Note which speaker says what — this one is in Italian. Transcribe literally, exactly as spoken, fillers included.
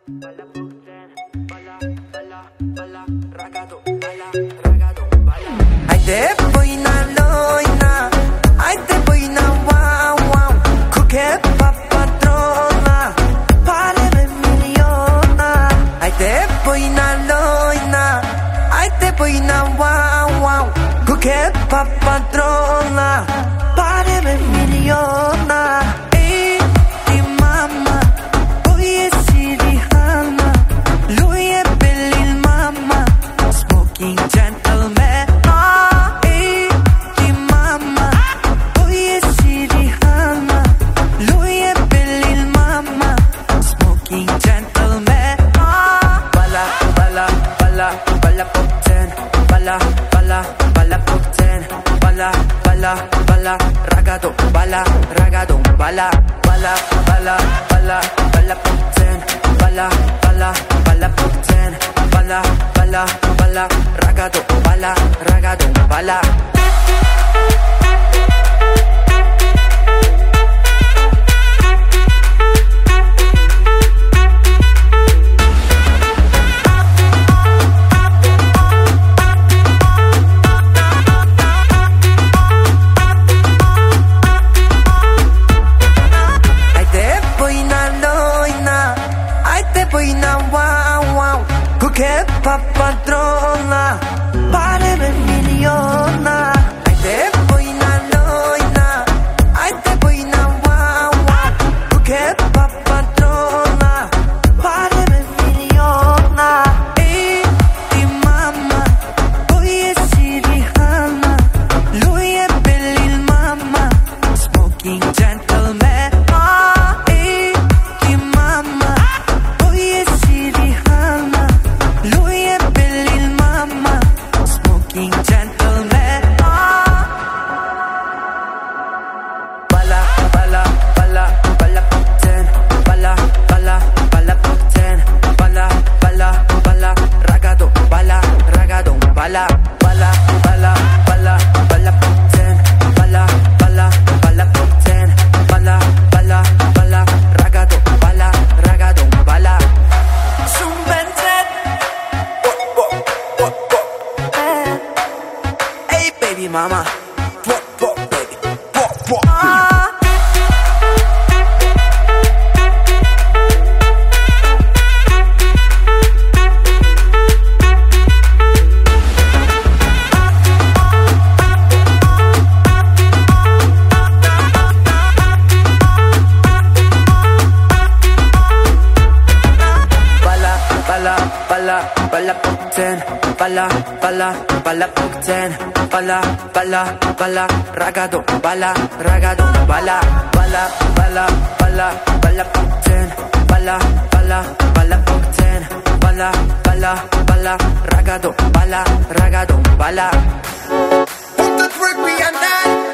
Speaker 1: balla pokten, balla, balla, balla, ragado, balla, ragado, balla.
Speaker 2: Ai te boy na loina, ai te boy na wow wow. Kuke papatrona, pare miliona. Ai te boy na loina, ai te boy na wow wow. Kuke papatrona, pare miliona. Balla, ragado, balla, ragado, balla, balla, balla, balla, balla pokten, balla, balla, balla pokten, balla, balla, balla, ragado, balla, ragado, balla. Che papadrona, pare per miliona. Ai te poi na loina, ai te poi na wow wow. Che papadrona, pare per miliona. E di mamma, poi è Siriana. Lui è bello il mamma, smoking gentleman. Balla, balla, balla, balla, balla pokten, balla, balla, balla pokten, balla, balla, balla, ragado, balla, ragado, balla. Su un Bentley, oh, oh, oh, oh. Hey baby mama, oh, oh, baby, oh, oh. Ah. Balla, balla pokten, balla, balla, balla pokten, balla, balla, balla, ragado, balla, ragado, balla, balla, balla, balla, balla pokten, balla, balla, balla pokten, balla, balla, balla, ragado, balla, ragado, balla. Put the trick behind that.